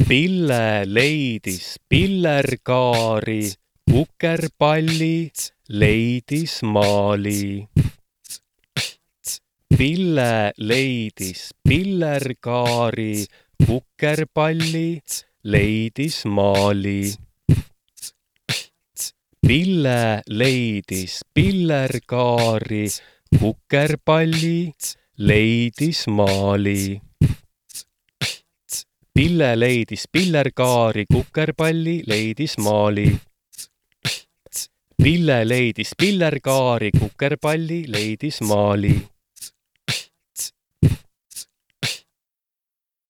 Pille leidis pillerkaari, kukerpalli leidis maali. Pille leidis pillerkaari, kukerpalli leidis maali. Pille leidis pillerkaari, kukerpalli leidis maali. Pille leidis pillerkaari, kukerpalli leidis maali. Pille leidis pillerkaari, kukerpalli leidis maali.